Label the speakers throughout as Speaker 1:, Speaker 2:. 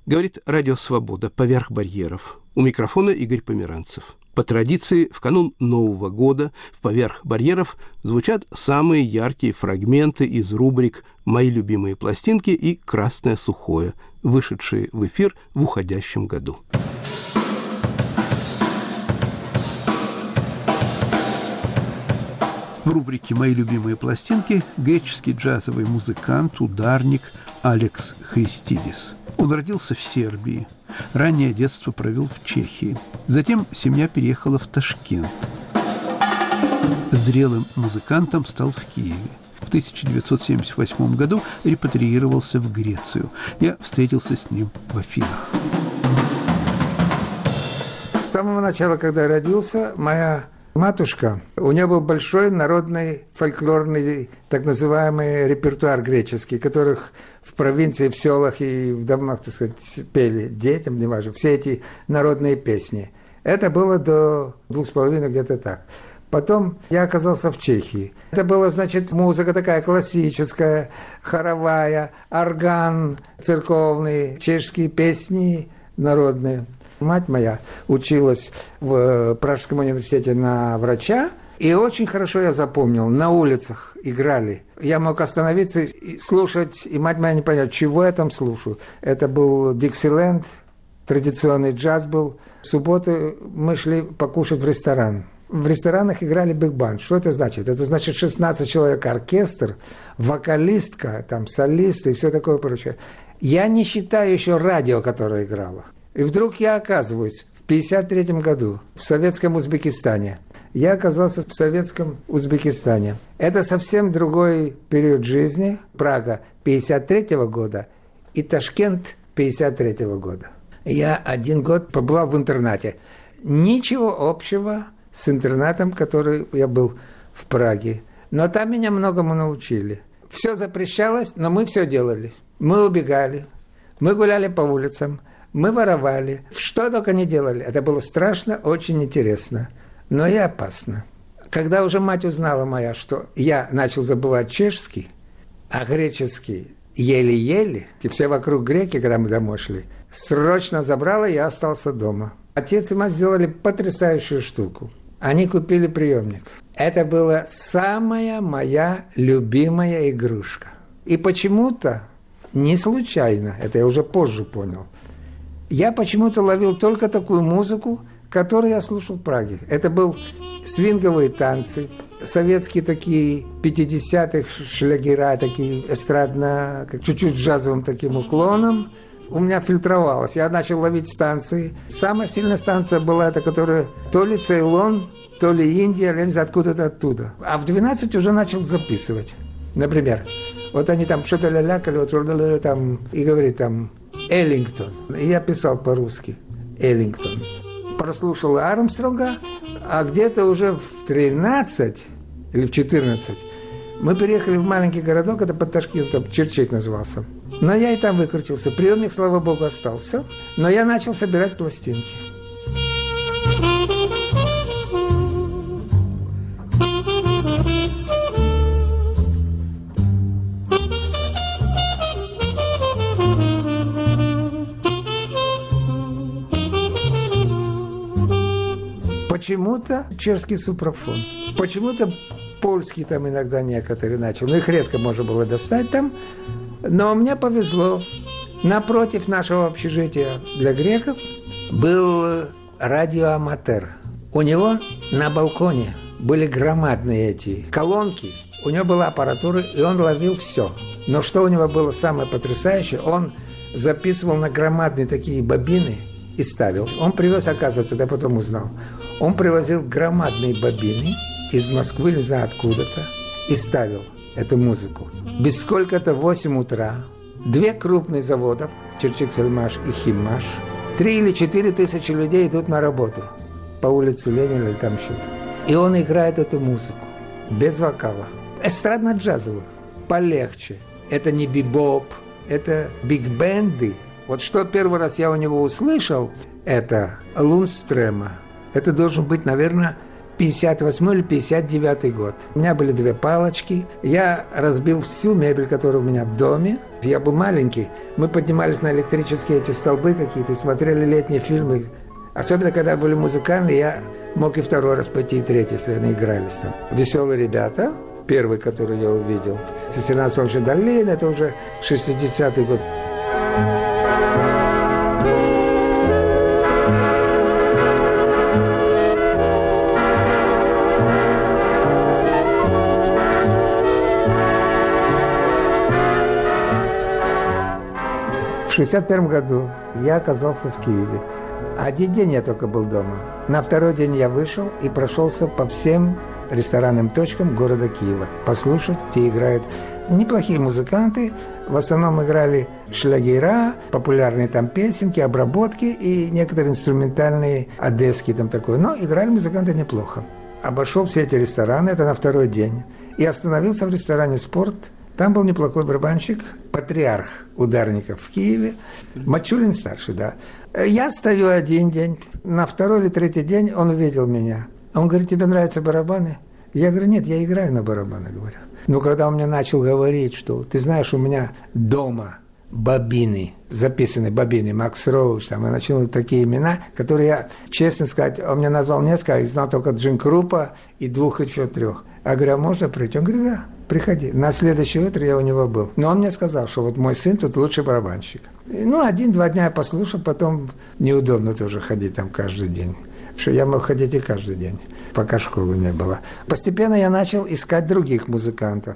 Speaker 1: Говорит Радио Свобода «Поверх барьеров». У микрофона Игорь Померанцев. По традиции, в канун Нового года в «Поверх барьеров» звучат самые яркие фрагменты из рубрик «Мои любимые пластинки» и «Красное сухое», вышедшие в эфир в уходящем году. В рубрике «Мои любимые пластинки» греческий джазовый музыкант, ударник Алекс Христидис. Он родился в Сербии, раннее детство провел в Чехии. Затем семья переехала в Ташкент. Зрелым музыкантом стал в Киеве. В 1978 году репатриировался в Грецию. Я встретился с ним в Афинах.
Speaker 2: С самого начала, когда я родился, моя матушка, у нее был большой народный фольклорный так называемый репертуар греческий, которых в провинции, в селах и в домах, так сказать, пели детям, неважно, все эти народные песни. Это было до 2,5 где-то так. Потом я оказался в Чехии. Это была, значит, музыка такая классическая, хоровая, орган церковный, чешские песни народные. Мать моя училась в Пражском университете на врача, и очень хорошо я запомнил, на улицах играли. Я мог остановиться и слушать, и мать моя не поняла, чего я там слушаю. Это был Диксиленд, традиционный джаз был. В субботу мы шли покушать в ресторан. В ресторанах играли биг-банд. Что это значит? Это значит 16 человек оркестр, вокалистка, там, солисты и все такое прочее. Я не считаю еще радио, которое играло. И вдруг я оказываюсь в 1953 году в советском Узбекистане. Я оказался в советском Узбекистане. Это совсем другой период жизни. Прага 1953 года и Ташкент 1953 года. Я 1 год побывал в интернате. Ничего общего с интернатом, который я был в Праге. Но там меня многому научили. Все запрещалось, но мы все делали. Мы убегали, мы гуляли по улицам, мы воровали. Что только не делали. Это было страшно, очень интересно, но и опасно. Когда уже мать узнала моя, что я начал забывать чешский, а греческий еле-еле, и все вокруг греки, когда мы домой шли, срочно забрала, и я остался дома. Отец и мать сделали потрясающую штуку. Они купили приемник. Это была самая моя любимая игрушка. И почему-то, не случайно, это я уже позже понял, я почему-то ловил только такую музыку, которую я слушал в Праге. Это был свинговые танцы, советские такие 50-х шлягера, такие эстрадно, как чуть-чуть джазовым таким уклоном. У меня фильтровалось. Я начал ловить станции. Самая сильная станция была эта, которая то ли Цейлон, то ли Индия, я не знаю, откуда-то оттуда. А в 12 уже начал записывать. Например, вот они там что-то лялякали, вот там, и говорит там Эллингтон. И я писал по-русски Эллингтон. Прослушал Армстронга, а где-то уже в 13 или в 14 мы переехали в маленький городок, это под Ташкентом, Черчик назывался. Но я и там выкрутился. Приемник, слава богу, остался. Но я начал собирать пластинки. Почему-то чешский супрафон, почему-то польский там иногда некоторые начал. Но их редко можно было достать там. Но мне повезло. Напротив нашего общежития для греков был радиоаматер. У него на балконе были громадные эти колонки. У него была аппаратура, и он ловил все. Но что у него было самое потрясающее, он записывал на громадные такие бобины и ставил. Он привез, оказывается, я потом узнал, он привозил громадные бобины из Москвы, не знаю откуда-то, и ставил эту музыку. Без сколько-то 8 утра 2 крупных завода, Черчик-Сельмаш и Химмаш, 3 или 4 тысячи людей идут на работу по улице Ленина или там что-то. И он играет эту музыку без вокала. Эстрадно-джазовую, полегче. Это не бибоп, это биг-бенды. Вот что первый раз я у него услышал, это Лундстрема. Это должен быть, наверное, 58 или 59 год. У меня были 2 палочки. Я разбил всю мебель, которая у меня в доме. Я был маленький. Мы поднимались на электрические эти столбы какие-то и смотрели летние фильмы. Особенно, когда были музыкальные, я мог и 2-й раз пойти, и 3-й, если они игрались там. «Веселые ребята», первый, который я увидел. «17 солнечных долин», это уже 60-й год. В 1961 году я оказался в Киеве. 1 день я только был дома. На 2-й день я вышел и прошелся по всем ресторанным точкам города Киева. Послушать, где играют неплохие музыканты. В основном играли шлягера, популярные там песенки, обработки и некоторые инструментальные одесские там такое. Но играли музыканты неплохо. Обошел все эти рестораны, это на 2-й день. И остановился в ресторане «Спорт». Там был неплохой барабанщик, патриарх ударников в Киеве, Мачулин старший, да. Я стою 1 день, на 2-й или 3-й день он увидел меня. Он говорит: тебе нравятся барабаны? Я говорю: нет, я играю на барабанах, говорю. Но когда он мне начал говорить, что, ты знаешь, у меня дома бобины, записаны бобины, Макс Роуч, там, я начал такие имена, которые я, честно сказать, он мне назвал несколько, я знал только Джин Крупа и 2 еще 3. Я говорю: а можно прийти? Он говорит: да, приходи. На следующее утро я у него был. Но он мне сказал, что вот мой сын тут лучший барабанщик. Ну, 1-2 дня я послушал, потом неудобно тоже ходить там каждый день. Что я мог ходить и каждый день, пока школы не было. Постепенно я начал искать других музыкантов.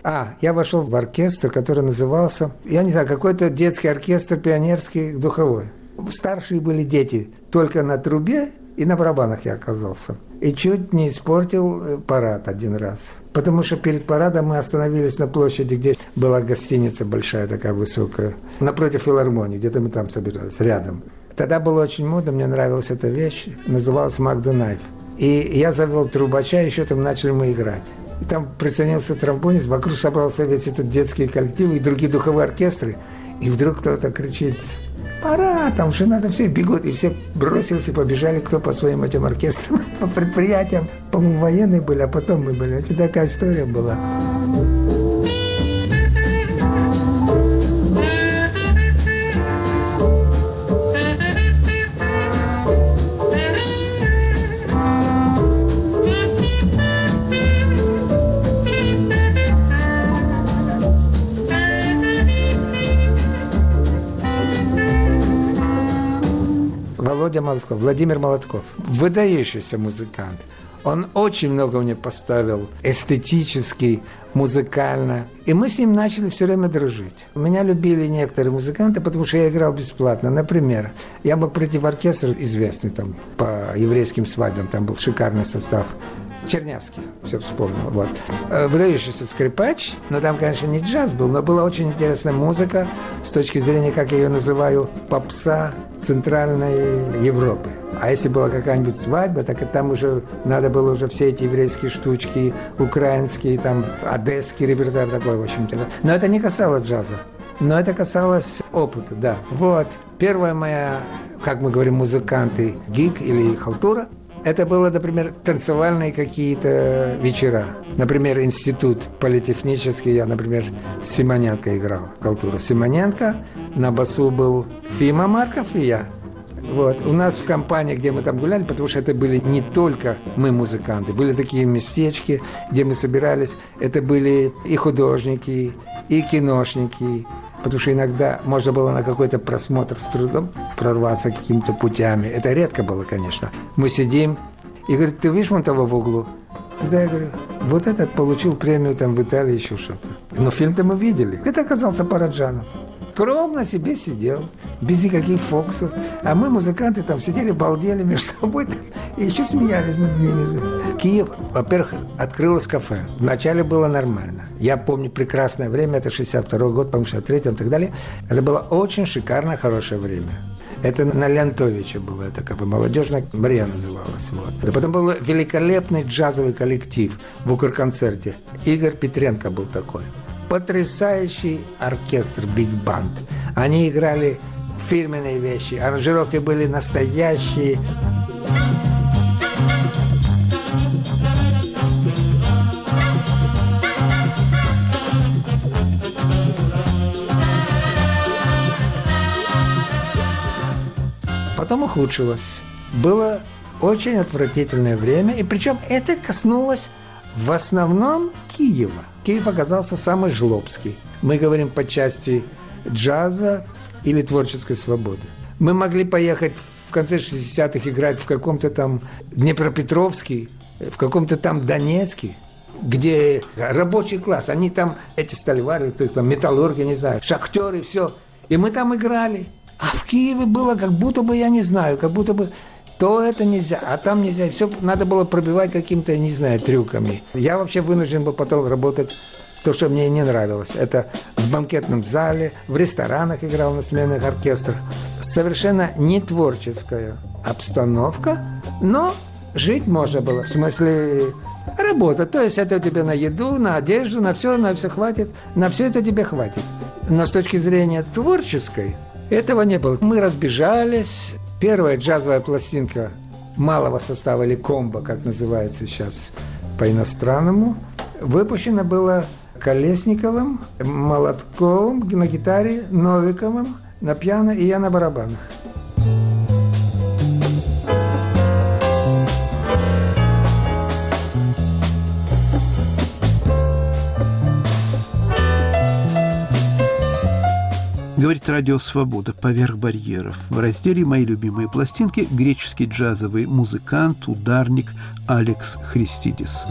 Speaker 2: Я вошел в оркестр, который назывался, я не знаю, какой-то детский оркестр пионерский, духовой. Старшие были дети, только на трубе и на барабанах я оказался. И чуть не испортил парад 1 раз. Потому что перед парадом мы остановились на площади, где была гостиница большая, такая высокая, напротив филармонии, где-то мы там собирались, рядом. Тогда было очень модно, мне нравилась эта вещь, называлась «Магда Найф». И я завел трубача, еще там начали мы играть. И там присоединился тромбонист, вокруг собрался весь этот детский коллектив и другие духовые оркестры. И вдруг кто-то кричит: пора, там же надо, все бегут. И все бросились и побежали, кто по своим этим оркестрам, по предприятиям. По-моему, военные были, а потом мы были. Очень такая история была. Владимир Молотков, выдающийся музыкант. Он очень много мне поставил эстетически, музыкально. И мы с ним начали все время дружить. Меня любили некоторые музыканты, потому что я играл бесплатно. Например, я мог прийти в оркестр известный там по еврейским свадьбам, там был шикарный состав. Чернявский, все вспомнил, вот. Выдающийся скрипач, но там, конечно, не джаз был, но была очень интересная музыка с точки зрения, как я ее называю, попса Центральной Европы. А если была какая-нибудь свадьба, так и там уже надо было уже все эти еврейские штучки, украинские, там, одесский репертуар такой, в общем-то. Но это не касалось джаза. Но это касалось опыта, да. Вот. Первая моя, как мы говорим, музыканты, гиг или халтура, это было, например, танцевальные какие-то вечера. Например, институт политехнический. Я, например, с Симоненко играл. Халтура Симоненко. На басу был Фима Марков и я. Вот. У нас в компании, где мы там гуляли, потому что это были не только мы музыканты. Были такие местечки, где мы собирались. Это были и художники, и киношники. Потому что иногда можно было на какой-то просмотр с трудом прорваться какими-то путями. Это редко было, конечно. Мы сидим и говорит: ты видишь вон того в углу? Да, я говорю: вот этот получил премию там в Италии, еще что-то. Но фильм-то мы видели. Это оказался Параджанов. Скромно себе сидел, без никаких фокусов. А мы, музыканты, там сидели, балдели между собой и еще смеялись над ними. Киев, во-первых, открылось кафе. Вначале было нормально. Я помню прекрасное время, это 62-й год, по-моему, 63-й и так далее. Это было очень шикарное, хорошее время. Это на Леонтовича было, это кафе, молодежная Мария называлась. Вот. А потом был великолепный джазовый коллектив в Укрконцерте. Игорь Петренко был такой. Потрясающий оркестр, биг-банд. Они играли фирменные вещи, аранжировки были настоящие. Потом ухудшилось. Было очень отвратительное время, и причем это коснулось в основном Киева. Киев оказался самый жлобский. Мы говорим по части джаза или творческой свободы. Мы могли поехать в конце 60-х играть в каком-то там Днепропетровске, в каком-то там Донецке, где рабочий класс, они там, эти сталевары, там металлурги, не знаю, шахтеры, все. И мы там играли. А в Киеве было как будто бы, я не знаю, как будто бы то это нельзя, а там нельзя. Все надо было пробивать какими-то, не знаю, трюками. Я вообще вынужден был потом работать то, что мне не нравилось. Это в банкетном зале, в ресторанах играл на сменных оркестрах. Совершенно не творческая обстановка, но жить можно было. В смысле, работа. То есть это тебе на еду, на одежду, на все хватит. На все это тебе хватит. Но с точки зрения творческой этого не было. Мы разбежались. Первая джазовая пластинка малого состава, или комбо, как называется сейчас по-иностранному, выпущена была Колесниковым, Молотковым на гитаре, Новиковым на пиано и я на барабанах.
Speaker 1: Говорит радио «Свобода» поверх барьеров. В разделе «Мои любимые пластинки» греческий джазовый музыкант, ударник Алекс Христидис.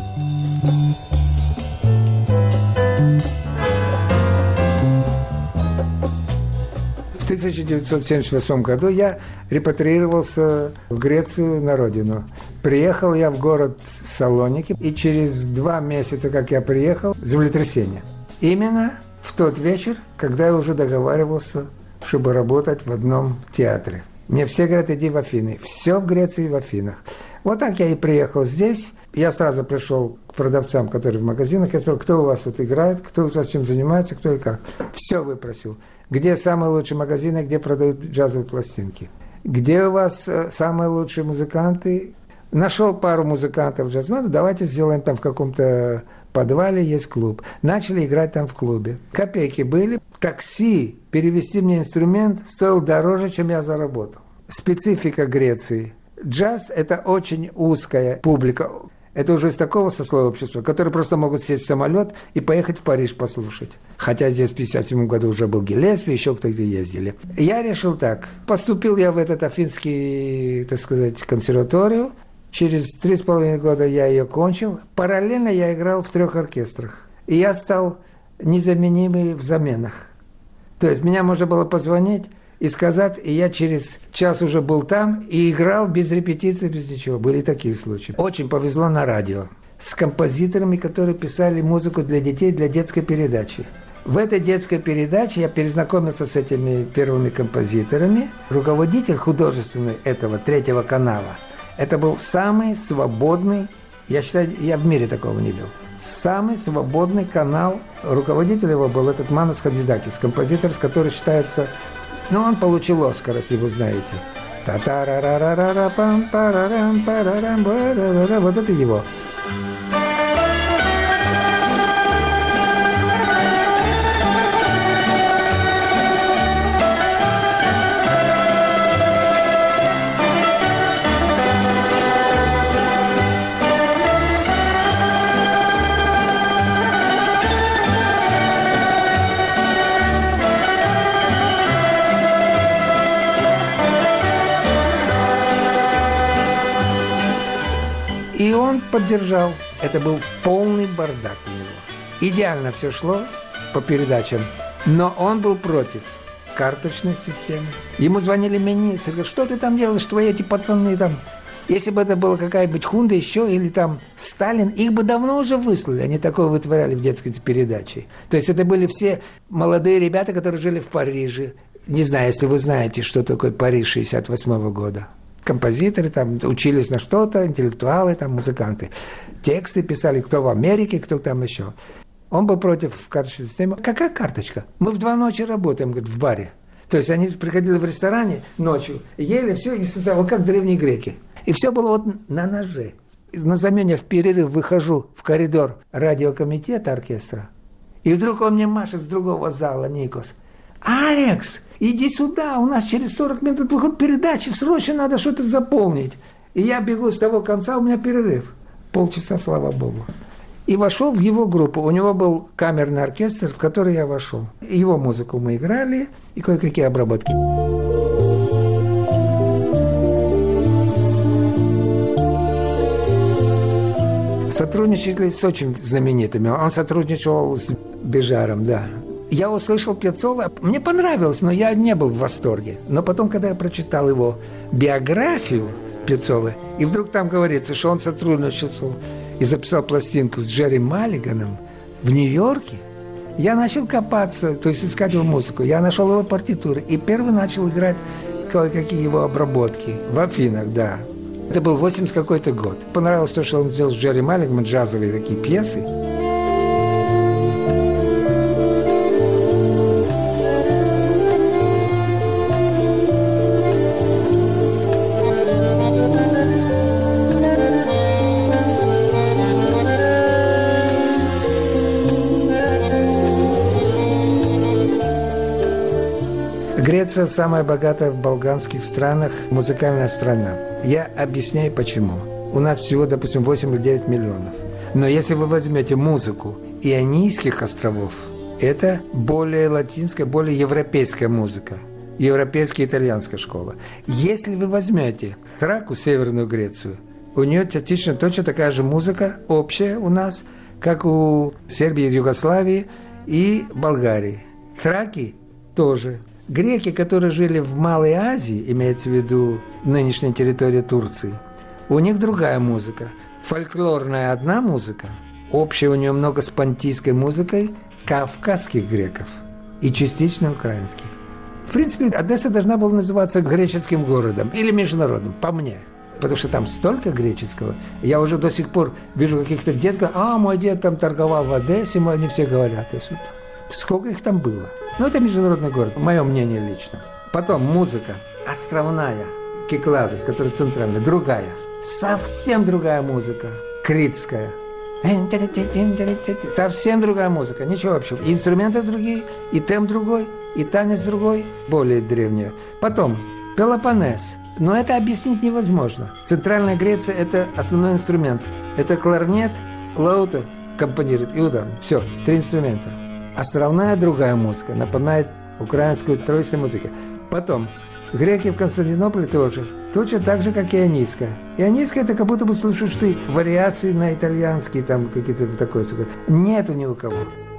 Speaker 2: В 1978 году я репатриировался в Грецию на родину. Приехал я в город Салоники, и через 2 месяца, как я приехал, землетрясение. Именно в тот вечер, когда я уже договаривался, чтобы работать в одном театре. Мне все говорят, иди в Афины. Все в Греции в Афинах. Вот так я и приехал здесь. Я сразу пришел к продавцам, которые в магазинах. Я спросил, кто у вас тут играет, кто у вас чем занимается, кто и как. Все выпросил. Где самые лучшие магазины, где продают джазовые пластинки. Где у вас самые лучшие музыканты. Нашел пару музыкантов джазменов. Давайте сделаем там в каком-то подвале есть клуб. Начали играть там в клубе. Копейки были. Такси, перевезти мне инструмент стоил дороже, чем я заработал. Специфика Греции. Джаз – это очень узкая публика. Это уже из такого сословия общества, которые просто могут сесть в самолет и поехать в Париж послушать. Хотя здесь в 1957 году уже был Гиллеспи, еще кто-то ездили. Я решил так. Поступил я в этот афинский, так сказать, консерваторию. Через 3,5 года я ее кончил. Параллельно я играл в 3 оркестрах. И я стал незаменимый в заменах. То есть меня можно было позвонить и сказать, и я через час уже был там и играл без репетиции, без ничего. Были такие случаи. Очень повезло на радио. С композиторами, которые писали музыку для детей, для детской передачи. В этой детской передаче я перезнакомился с этими первыми композиторами. Руководитель художественный этого 3-го канала. Это был самый свободный, я считаю, я в мире такого не видел. Самый свободный канал. Руководитель его был этот Манас Хадзидакис, композитор, который считается... Ну, он получил Оскар, если вы знаете. Вот это его. И он поддержал. Это был полный бардак у него. Идеально все шло по передачам. Но он был против карточной системы. Ему звонили министры, говорят, что ты там делаешь, твои эти пацаны там. Если бы это была какая-нибудь Хунда еще, или там Сталин, их бы давно уже выслали. Они такое вытворяли в детской передаче. То есть это были все молодые ребята, которые жили в Париже. Не знаю, если вы знаете, что такое Париж 68 года. Композиторы там учились на что-то, интеллектуалы, там, музыканты. Тексты писали, кто в Америке, кто там еще. Он был против карточной системы. Какая карточка? Мы в 2 ночи работаем, говорит, в баре. То есть они приходили в ресторане ночью, ели все, и создавали, как древние греки. И все было вот на ноже. На замене в перерыв выхожу в коридор радиокомитета оркестра. И вдруг он мне машет с другого зала, Никос. «Алекс, иди сюда, у нас через 40 минут выходит передача, срочно надо что-то заполнить. И я бегу с того конца, у меня перерыв. Полчаса, слава богу. И вошел в его группу. У него был камерный оркестр, в который я вошел. Его музыку мы играли и кое-какие обработки. Сотрудничали с очень знаменитыми. Он сотрудничал с Бежаром, да. Я услышал Пьяццола, мне понравилось, но я не был в восторге. Но потом, когда я прочитал его биографию Пьяццолы, и вдруг там говорится, что он сотрудничал и записал пластинку с Джерри Маллиганом в Нью-Йорке, я начал копаться, то есть искать его музыку. Я нашел его партитуры и первый начал играть кое-какие его обработки в Афинах, да. Это был 80 какой-то год. Понравилось то, что он сделал с Джерри Маллиганом, джазовые такие пьесы. Греция самая богатая в балканских странах музыкальная страна. Я объясняю почему. У нас всего, допустим, 8 или 9 миллионов. Но если вы возьмете музыку Ионийских островов, это более латинская, более европейская музыка. Европейская итальянская школа. Если вы возьмете Траку, Северную Грецию, у нее частично точно такая же музыка, общая у нас, как у Сербии, Югославии и Болгарии. Траки тоже. Греки, которые жили в Малой Азии, имеется в виду нынешняя территория Турции, у них другая музыка. Фольклорная одна музыка, общая у нее много с понтийской музыкой кавказских греков и частично украинских. В принципе, Одесса должна была называться греческим городом или международным, по мне. Потому что там столько греческого. Я уже до сих пор вижу каких-то детков, мой дед там торговал в Одессе, они все говорят. Сколько их там было? Это международный город, мое мнение лично. Потом музыка островная, Кикладос, которая центральная, другая. Совсем другая музыка, критская. Совсем другая музыка, ничего общего. И инструменты другие, и темп другой, и танец другой, более древний. Потом Пелопоннес. Но это объяснить невозможно. Центральная Греция – это основной инструмент. Это кларнет, лаута аккомпанирует и удар. Все, 3 инструмента. Островная другая музыка, напоминает украинскую троичную музыку. Потом, греки в Константинополе тоже, точно так же, как и ионийская. Ионийская – это как будто бы слушаешь ты вариации на итальянский, там какие-то такое. Нету ни у кого.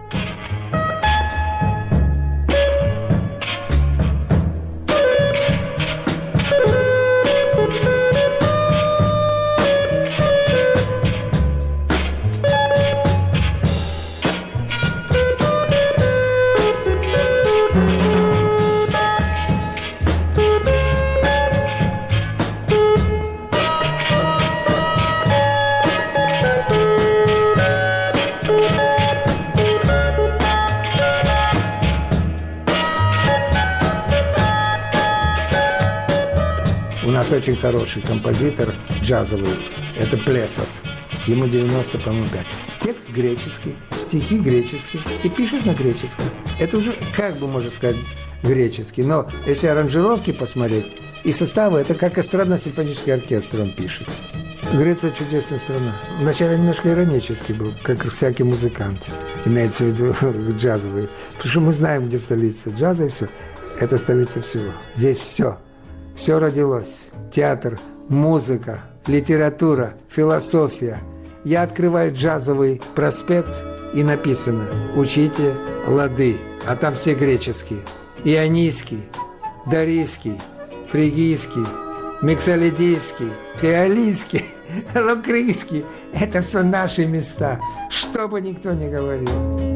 Speaker 2: У нас очень хороший композитор джазовый, это Плесос. Ему 90, по-моему, 5. Текст греческий, стихи греческие и пишет на греческом. Это уже, как бы можно сказать, греческий. Но если аранжировки посмотреть и составы, это как эстрадно-симфонический оркестр он пишет. Греция чудесная страна. Вначале немножко иронический был, как всякий музыкант. Имеется в виду джазовый. Потому что мы знаем, где столица джаза и все. Это столица всего. Здесь все. Все родилось. Театр, музыка, литература, философия. Я открываю джазовый проспект, и написано «Учите лады», а там все греческие. Ионийский, Дарийский, Фригийский, Миксолидийский, Фиолийский, Лукрийский. Это все наши места, что бы никто ни говорил.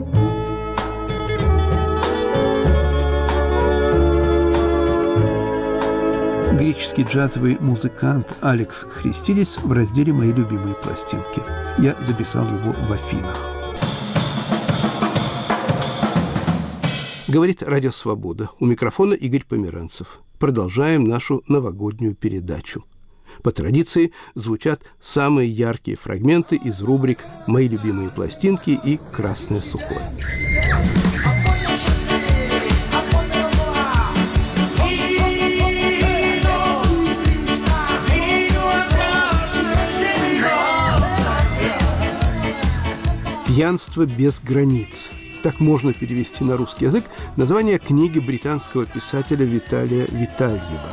Speaker 1: Греческий джазовый музыкант Алекс Христидис в разделе «Мои любимые пластинки». Я записал его в Афинах. Говорит Радио Свобода. У микрофона Игорь Померанцев. Продолжаем нашу новогоднюю передачу. По традиции звучат самые яркие фрагменты из рубрик «Мои любимые пластинки» и «Красное сухое». «Пьянство без границ». Так можно перевести на русский язык название книги британского писателя Виталия Витальева.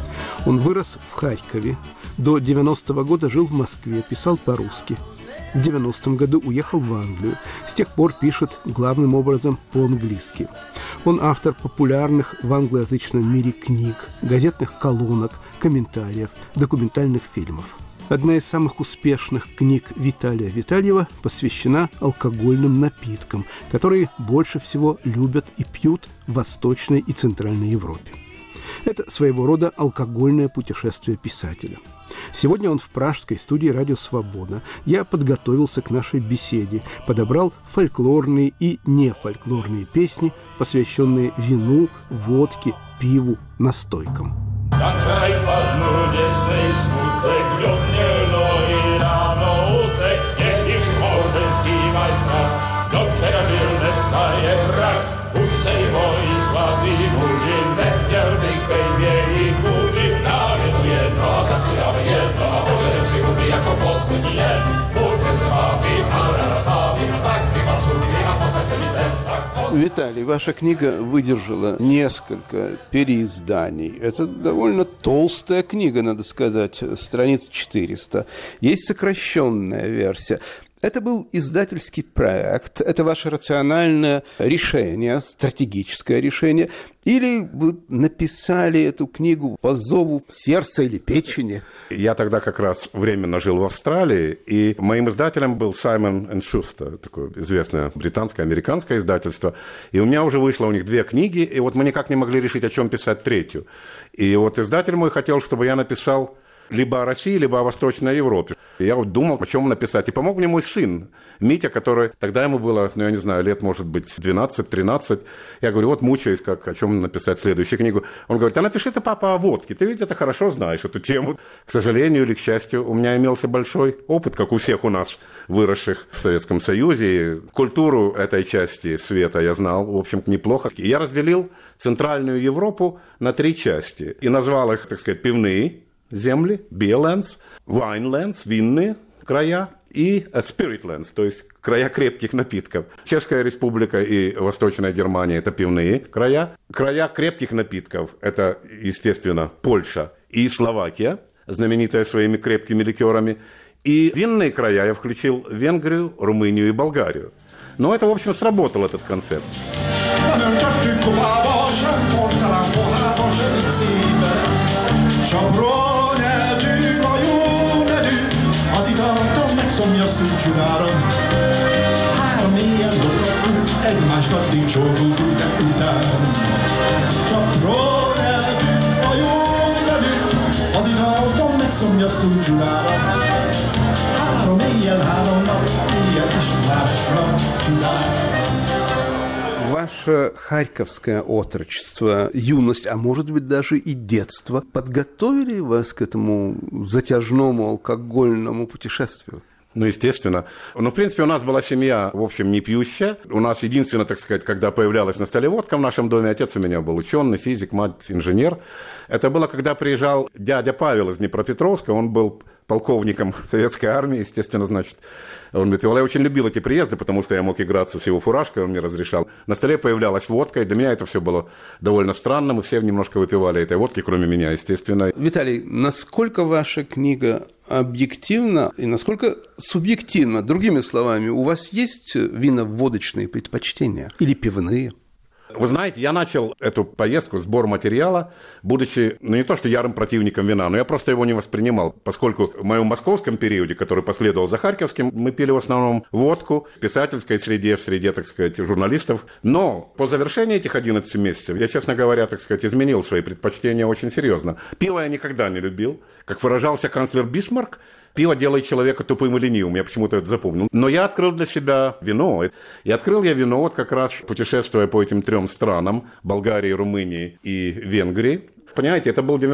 Speaker 1: Он вырос в Харькове, до 90-го года жил в Москве, писал по-русски. В 90-м году уехал в Англию. С тех пор пишет главным образом по-английски. Он автор популярных в англоязычном мире книг, газетных колонок, комментариев, документальных фильмов. Одна из самых успешных книг Виталия Витальева посвящена алкогольным напиткам, которые больше всего любят и пьют в Восточной и Центральной Европе. Это своего рода алкогольное путешествие писателя. Сегодня он в пражской студии «Радио Свобода». Я подготовился к нашей беседе, подобрал фольклорные и нефольклорные песни, посвященные вину, водке, пиву, настойкам.
Speaker 3: Na kraj padnudzie swej smutek, grobnielo i rano utek, niech ich może zimaj sa, do przerażylne staje brak, už sej moi słabý muži, nechtěl bych bejmě ich muži, návědu jedno, a tak si dáme jedno, a požadem si ubí jako poslední den, budem se vábím, a rada stavím, a tak ty vás ubí, a posled se mi sem, tak
Speaker 1: Виталий, ваша книга выдержала несколько переизданий. Это довольно толстая книга, надо сказать, страниц 400. Есть сокращенная версия. Это был издательский проект, это ваше рациональное решение, стратегическое решение, или вы написали эту книгу по зову сердца или печени?
Speaker 4: Я тогда как раз временно жил в Австралии, и моим издателем был Simon & Schuster, такое известное британское, американское издательство. И у меня уже вышло у них 2 книги, и вот мы никак не могли решить, о чем писать 3-ю. И вот издатель мой хотел, чтобы я написал либо о России, либо о Восточной Европе. И я вот думал, о чем написать. И помог мне мой сын Митя, который тогда ему было, я не знаю, лет, может быть, 12-13. Я говорю, вот мучаюсь, как, о чем написать следующую книгу. Он говорит, а напиши ты, папа, о водке. Ты ведь это хорошо знаешь, эту тему. К сожалению или к счастью, у меня имелся большой опыт, как у всех у нас, выросших в Советском Союзе. Культуру этой части света я знал, в общем-то, неплохо. И я разделил Центральную Европу на 3 части. И назвал их, так сказать, пивные земли, beerlands, winelands, винные края, и spiritlands, то есть края крепких напитков. Чешская республика и Восточная Германия – это пивные края. Края крепких напитков – это, естественно, Польша и Словакия, знаменитая своими крепкими ликерами. И винные края я включил Венгрию, Румынию и Болгарию. Но это, в общем, сработал этот концепт. Az italtam, megszomjaztunk csudáron. 3 éjjel dobáltunk, egymásnak nincs csókult után. Csak próbáltunk a jó nevük. Az italtam, megszomjaztunk csudáron. 3 éjjel, 3 nap, éjjel is másnap csudáron.
Speaker 1: Ваше харьковское отрочество, юность, а может быть даже и детство, подготовили вас к этому затяжному алкогольному путешествию?
Speaker 4: Ну, естественно. Ну, в принципе, у нас была семья, в общем, не пьющая. У нас единственное, так сказать, когда появлялась на столе водка в нашем доме, отец у меня был ученый, физик, мать инженер. Это было, когда приезжал дядя Павел из Днепропетровска, он был полковником советской армии, естественно, значит, он выпивал. Я очень любил эти приезды, потому что я мог играться с его фуражкой, он мне разрешал. На столе появлялась водка, и для меня это все было довольно странно. Мы все немножко выпивали этой водки, кроме меня, естественно.
Speaker 1: Виталий, насколько ваша книга объективна и насколько субъективна? Другими словами, у вас есть вино-водочные предпочтения или пивные?
Speaker 4: Вы знаете, я начал эту поездку, сбор материала, будучи, ну, не то что ярым противником вина, но я просто его не воспринимал, поскольку в моем московском периоде, который последовал за харьковским, мы пили в основном водку в писательской среде, в среде, так сказать, журналистов. Но по завершении этих 11 месяцев я, честно говоря, так сказать, изменил свои предпочтения очень серьезно. Пиво я никогда не любил. Как выражался канцлер Бисмарк, пиво делает человека тупым и ленивым, я почему-то это запомнил. Но я открыл для себя вино. И открыл я вино вот как раз путешествуя по этим 3 странам, Болгарии, Румынии и Венгрии. Понимаете, это был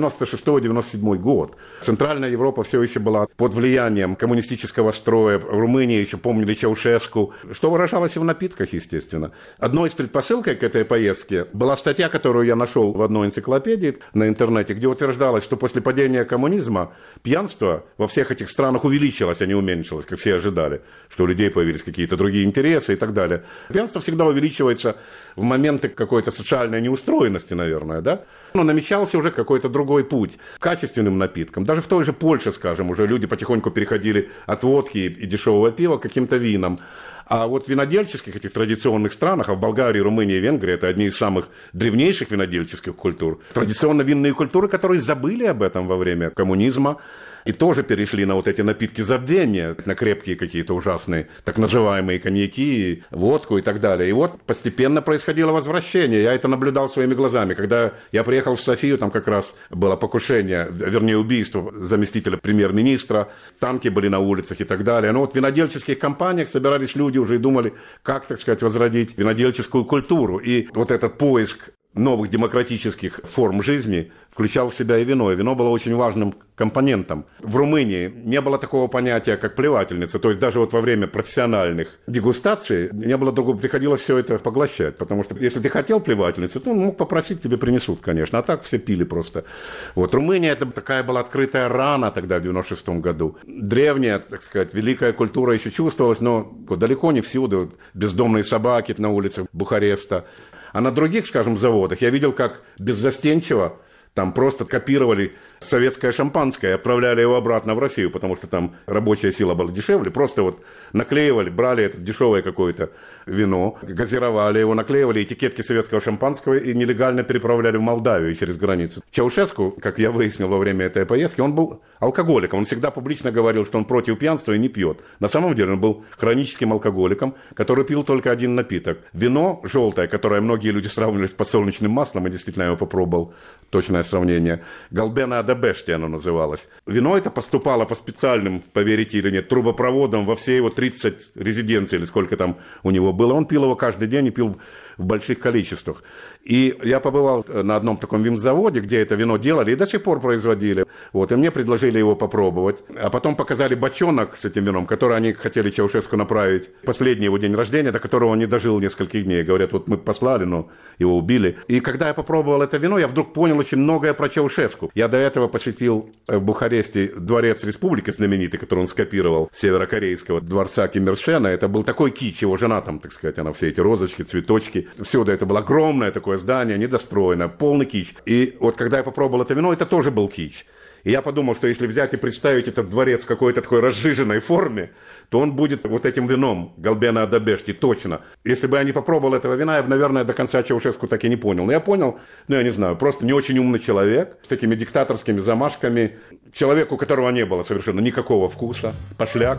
Speaker 4: 96-97 год. Центральная Европа все еще была под влиянием коммунистического строя. В Румынии еще помнили Чаушеску, что выражалось и в напитках, естественно. Одной из предпосылок к этой поездке была статья, которую я нашел в одной энциклопедии на интернете, где утверждалось, что после падения коммунизма пьянство во всех этих странах увеличилось, а не уменьшилось, как все ожидали, что у людей появились какие-то другие интересы и так далее. Пьянство всегда увеличивается в моменты какой-то социальной неустроенности, наверное, да? Но намечался уже какой-то другой путь к качественным напиткам. Даже в той же Польше, скажем, уже люди потихоньку переходили от водки и дешевого пива к каким-то винам. А вот в винодельческих этих традиционных странах, а в Болгарии, Румынии и Венгрии, это одни из самых древнейших винодельческих культур, традиционно винные культуры, которые забыли об этом во время коммунизма, и тоже перешли на вот эти напитки забвения, на крепкие какие-то ужасные, так называемые коньяки, водку и так далее. И вот постепенно происходило возвращение. Я это наблюдал своими глазами. Когда я приехал в Софию, там как раз было покушение, вернее, убийство заместителя премьер-министра, танки были на улицах и так далее. Но вот в винодельческих компаниях собирались люди уже и думали, как, так сказать, возродить винодельческую культуру. И вот этот поиск новых демократических форм жизни включал в себя и вино. И вино было очень важным компонентом. В Румынии не было такого понятия, как плевательница. То есть даже вот во время профессиональных дегустаций не было другого, приходилось все это поглощать. Потому что если ты хотел плевательницу, то мог попросить, тебе принесут, конечно. А так все пили просто. Вот Румыния, это такая была открытая рана тогда, в 96-м году. Древняя, так сказать, великая культура еще чувствовалась, но далеко не всюду. Бездомные собаки на улицах Бухареста. А на других, скажем, заводах я видел, как беззастенчиво там просто копировали советское шампанское и отправляли его обратно в Россию, потому что там рабочая сила была дешевле. Просто вот наклеивали, брали это дешевое какое-то вино, газировали его, наклеивали этикетки советского шампанского и нелегально переправляли в Молдавию через границу. Чаушеску, как я выяснил во время этой поездки, он был алкоголиком. Он всегда публично говорил, что он против пьянства и не пьет. На самом деле он был хроническим алкоголиком, который пил только один напиток. Вино желтое, которое многие люди сравнивали с подсолнечным маслом, и действительно я его попробовал, точное сравнение. Галбена Адабешти оно называлось. Вино это поступало по специальным, поверите или нет, трубопроводам во все его 30 резиденций, или сколько там у него было. Он пил его каждый день и пил в больших количествах. И я побывал на одном таком винзаводе, где это вино делали и до сих пор производили. Вот, и мне предложили его попробовать. А потом показали бочонок с этим вином, который они хотели Чаушеску направить последний его день рождения, до которого он не дожил нескольких дней. Говорят, вот мы послали, но его убили. И когда я попробовал это вино, я вдруг понял очень многое про Чаушеску. Я до этого посетил в Бухаресте дворец республики знаменитый, который он скопировал с северокорейского дворца Ким Ир Сена. Это был такой кич, его жена там, так сказать, она все эти розочки, цветочки. Всюду это было огромное такое здание, недостроенное, полный кич. И вот когда я попробовал это вино, это тоже был кич. И я подумал, что если взять и представить этот дворец в какой-то такой разжиженной форме, то он будет вот этим вином Галбена Адабешти, точно. Если бы я не попробовал этого вина, я бы, наверное, до конца Чаушеску так и не понял. Но я понял, я не знаю, просто не очень умный человек, с такими диктаторскими замашками. Человек, у которого не было совершенно никакого вкуса. Пошляк.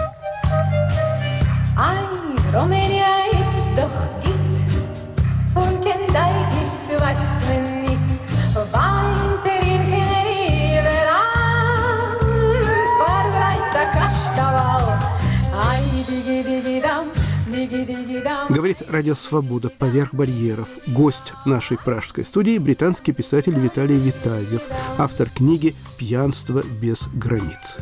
Speaker 1: Говорит Радио Свобода «Поверх барьеров». Гость нашей пражской студии – британский писатель Виталий Витальев, автор книги «Пьянство без границ».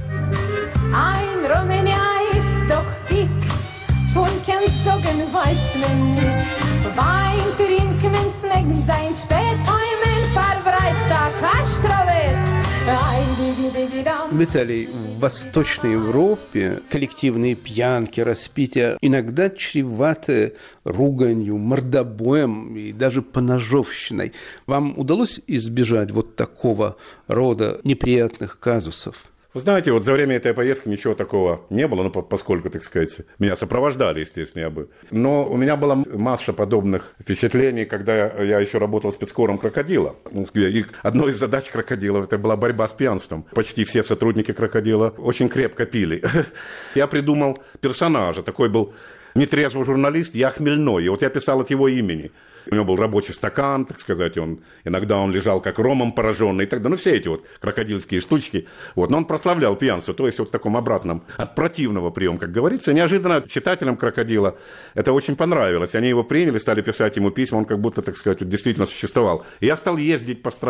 Speaker 1: Виталий, в Восточной Европе коллективные пьянки, распития иногда чреваты руганью, мордобоем и даже поножовщиной. Вам удалось избежать вот такого рода неприятных казусов?
Speaker 4: Вы знаете, вот за время этой поездки ничего такого не было, ну, поскольку, так сказать, меня сопровождали, естественно, я бы. Но у меня была масса подобных впечатлений, когда я еще работал спецкором «Крокодила». И одной из задач «Крокодила» это была борьба с пьянством. Почти все сотрудники «Крокодила» очень крепко пили. Я придумал персонажа, такой был нетрезвый журналист, я хмельной, и вот я писал от его имени. У него был рабочий стакан, так сказать, иногда он лежал как ромом пораженный и так далее. Ну, все эти вот крокодильские штучки. Вот. Но он прославлял пьянство, то есть вот в таком обратном, от противного приема, как говорится. Неожиданно читателям «Крокодила» это очень понравилось. Они его приняли, стали писать ему письма, он как будто, так сказать, вот действительно существовал. И я стал ездить по стране,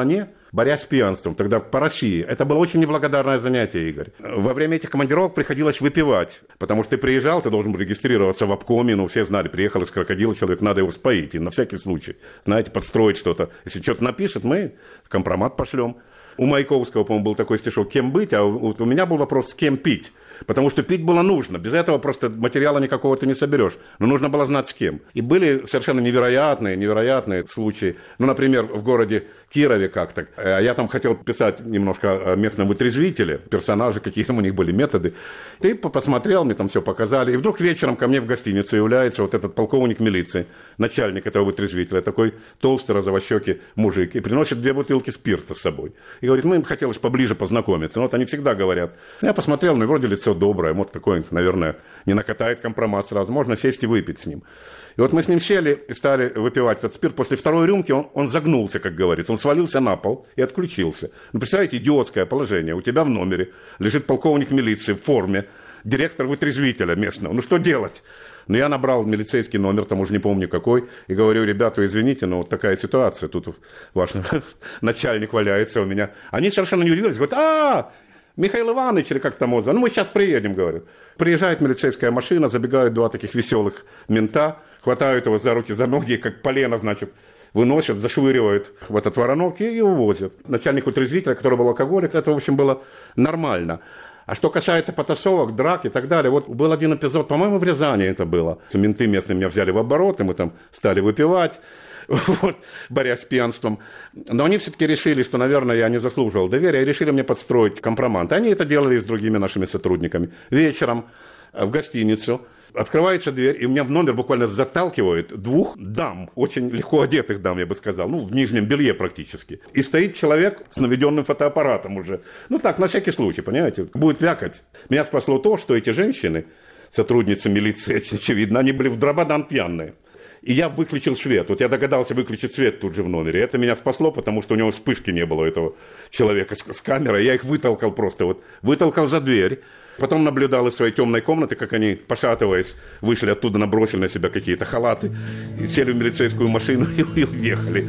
Speaker 4: борясь с пьянством, тогда по России. Это было очень неблагодарное занятие, Игорь. Во время этих командировок приходилось выпивать, потому что ты приезжал, ты должен был регистрироваться в обкоме, ну, все знали, приехал из крокодила человек, надо его споить, и на всякий случай, знаете, подстроить что-то. Если что-то напишет, мы компромат пошлем. У Маяковского, по-моему, был такой стишок «Кем быть?», а у меня был вопрос «С кем пить?». Потому что пить было нужно. Без этого просто материала никакого ты не соберешь. Но нужно было знать с кем. И были совершенно невероятные случаи. Ну, например, в городе Кирове как-то. Я там хотел писать немножко о местном вытрезвителе. Персонажи, какие-то у них были методы. Ты посмотрел, мне там все показали. И вдруг вечером ко мне в гостиницу является вот этот полковник милиции, начальник этого вытрезвителя. Такой толстый, розовощекий мужик. И приносит 2 бутылки спирта с собой. И говорит, им хотелось поближе познакомиться. Ну, вот они всегда говорят. Я посмотрел, ну, вроде лицо доброе, вот какой-нибудь, наверное, не накатает компромат сразу, можно сесть и выпить с ним. И вот мы с ним сели и стали выпивать этот спирт. После 2-й рюмки он загнулся, как говорится, он свалился на пол и отключился. Ну, представляете, идиотское положение. У тебя в номере лежит полковник милиции в форме, директор вытрезвителя местного. Ну, что делать? Но я набрал милицейский номер, там уже не помню какой, и говорю, ребята, извините, но вот такая ситуация, тут ваш начальник валяется у меня. Они совершенно не удивились, говорят, Михаил Иванович, или как там его зовут, ну мы сейчас приедем, говорят. Приезжает милицейская машина, забегают 2 таких веселых мента, хватают его за руки, за ноги, как полено, значит, выносят, зашвыривают в этот воронок и увозят. Начальник утрезвителя, который был алкоголик, это, в общем, было нормально. А что касается потасовок, драк и так далее, вот был один эпизод, по-моему, в Рязани это было. Менты местные меня взяли в оборот, и мы там стали выпивать. Вот, борясь с пьянством. Но они все-таки решили, что, наверное, я не заслуживал доверия, и решили мне подстроить компромат. Они это делали и с другими нашими сотрудниками. Вечером в гостиницу открывается дверь, и у меня в номер буквально заталкивают 2 дам, очень легко одетых дам, я бы сказал, ну, в нижнем белье практически. И стоит человек с наведенным фотоаппаратом уже. Ну, так, на всякий случай, понимаете, будет вякать. Меня спасло то, что эти женщины, сотрудницы милиции, очевидно, они были в дрободан пьяные. И я выключил свет. Вот я догадался выключить свет тут же в номере. Это меня спасло, потому что у него вспышки не было, у этого человека с камерой. Я их вытолкал просто, вот вытолкал за дверь. Потом наблюдал из своей темной комнаты, как они, пошатываясь, вышли оттуда, набросили на себя какие-то халаты, и сели в милицейскую машину и уехали.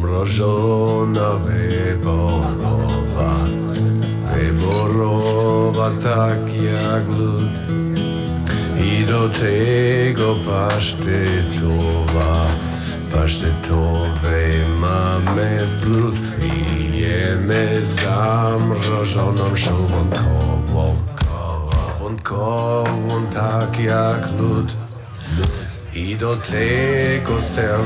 Speaker 5: Замрожена виборова, так як луд. I do tego pasztetowej mamy w brud i jemy zamrożoną szałwonkową, tak jak lód. I do tego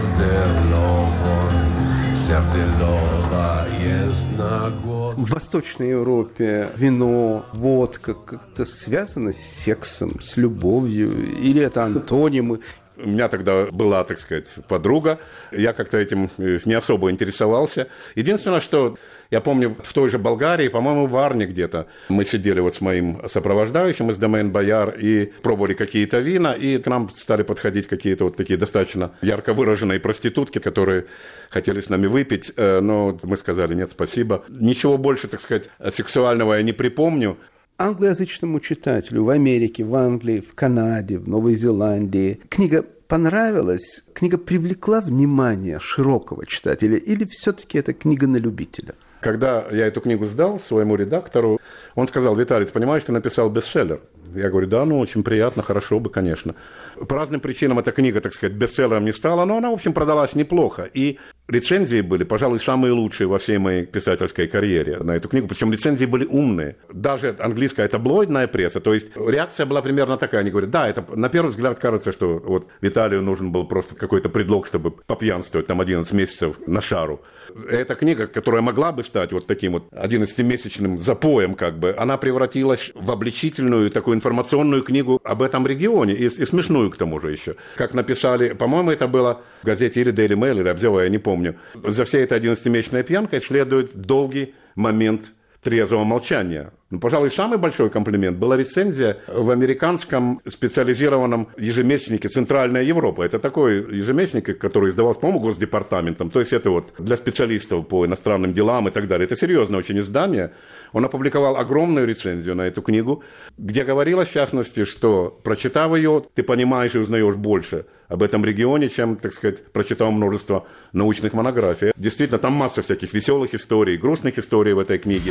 Speaker 5: serdelowa jest na głowę.
Speaker 1: В Восточной Европе вино, водка как-то связано с сексом, с любовью, или это антонимы?
Speaker 4: У меня тогда была, так сказать, подруга, я как-то этим не особо интересовался. Единственное, что я помню, в той же Болгарии, по-моему, в Варне где-то, мы сидели вот с моим сопровождающим из Домен Бояр и пробовали какие-то вина, и к нам стали подходить какие-то вот такие достаточно ярко выраженные проститутки, которые хотели с нами выпить, но мы сказали нет, спасибо. Ничего больше, так сказать, сексуального я не припомню.
Speaker 1: Англоязычному читателю в Америке, в Англии, в Канаде, в Новой Зеландии книга понравилась, книга привлекла внимание широкого читателя, или все-таки это книга на любителя?
Speaker 4: Когда я эту книгу сдал своему редактору, он сказал: Виталий, ты понимаешь, ты написал бестселлер? Я говорю: да, ну, очень приятно, хорошо бы, конечно. По разным причинам эта книга, так сказать, бестселлером не стала, но она, в общем, продалась неплохо. И рецензии были, пожалуй, самые лучшие во всей моей писательской карьере на эту книгу. Причем рецензии были умные. Даже английская таблоидная пресса. То есть реакция была примерно такая. Они говорят: да, это на первый взгляд кажется, что вот Виталию нужен был просто какой-то предлог, чтобы попьянствовать там 11 месяцев на шару. Эта книга, которая могла бы стать вот таким вот 11-месячным запоем, как бы, она превратилась в обличительную такую информационную книгу об этом регионе. И смешную, к тому же, еще. Как написали, по-моему, это было в газете или Daily Mail, или Обзева, я не помню. За всей этой 11-месячной пьянкой следует долгий момент трезвого молчания. Ну, пожалуй, самый большой комплимент была рецензия в американском специализированном ежемесячнике «Центральная Европа». Это такой ежемесячник, который издавался, по-моему, Госдепартаментом. То есть это вот для специалистов по иностранным делам и так далее. Это серьезное очень издание. Он опубликовал огромную рецензию на эту книгу, где говорилось, в частности, что, прочитав ее, ты понимаешь и узнаешь больше об этом регионе, чем, так сказать, прочитал множество научных монографий. Действительно, там масса всяких веселых историй, грустных историй в этой книге.